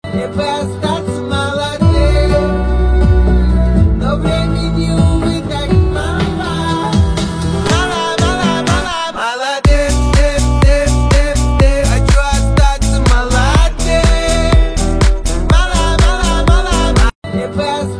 Мне бы остаться молодым, но времени, увы, так мало. Мало, молодым, хочу остаться молодым. Мало, мне бы остаться